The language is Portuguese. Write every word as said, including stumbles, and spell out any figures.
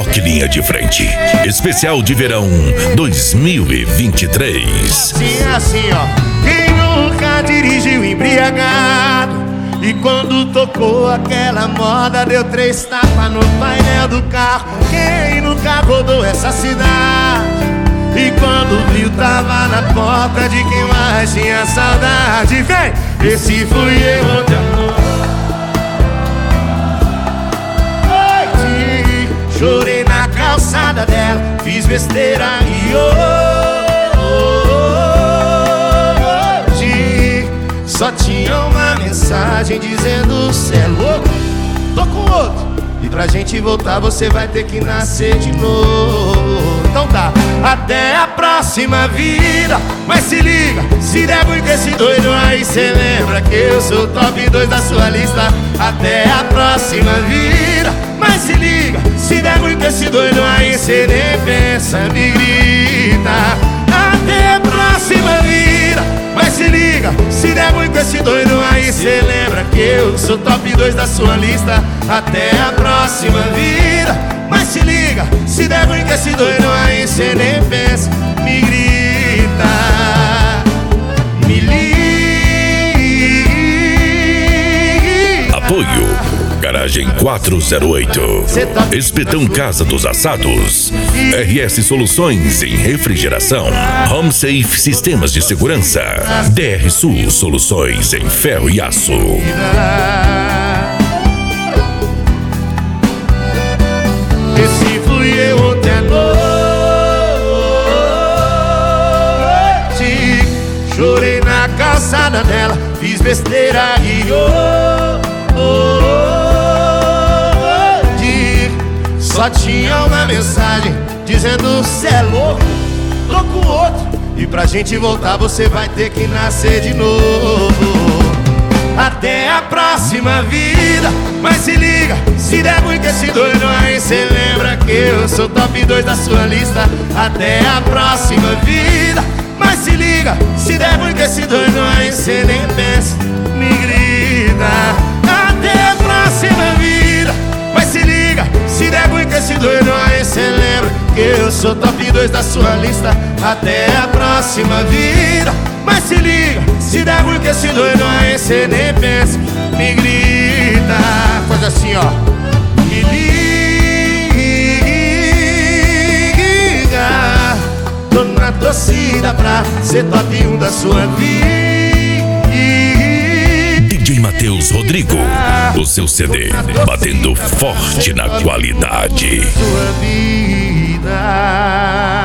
Rock Linha de Frente. Especial de verão dois mil e vinte e três. Assim, assim, ó. Quem nunca dirigiu embriagado e quando tocou aquela moda deu três tapas no painel do carro? Quem nunca rodou essa cidade e quando viu tava na porta de quem mais tinha saudade? Vem! Esse fui eu ontem à noite, chorei na calçada dela, fiz besteira e hoje só tinha uma mensagem dizendo: cê é louco, tô com outro, e pra gente voltar você vai ter que nascer de novo. Então tá, até a próxima vida. Mas se liga, se der ruim com esse doido aí, cê lembra que eu sou o top dois da sua lista. Até a próxima vida. Mas se liga, se der ruim com esse doido aí, cê nem pensa, me grita. Até a próxima vida. Mas se liga, se der ruim com esse doido aí, cê lembra que eu sou top dois da sua lista. Até a próxima vida. Mas se liga, se der ruim com esse doido aí, cê nem pensa, me grita, me liga. Apoio Garagem quatrocentos e oito, Espetão Casa dos Assados, R S Soluções em Refrigeração, Home Safe Sistemas de Segurança, D R Sul Soluções em Ferro e Aço. Esse fui eu ontem à noite, chorei na calçada dela, fiz besteira e hoje só tinha uma mensagem dizendo: cê é louco, tô com outro, e pra gente voltar você vai ter que nascer de novo. Até a próxima vida. Mas se liga, se der ruim com esse doido aí, cê lembra que eu sou top dois da sua lista. Até a próxima vida. Mas se liga, se der ruim com esse doido aí, cê nem pensa, me grita. Até a próxima vida. Mas se liga, se der ruim com esse doido aí, cê lembra que eu sou top dois da sua lista. Até a próxima vida. Mas se liga, se der ruim com esse doido aí, cê nem pensa, me grita. Faz assim, ó. Me liga, tô na torcida pra ser top um da sua vida. D J Matheus Rodrigo, o seu C D batendo forte na qualidade. Sua vida.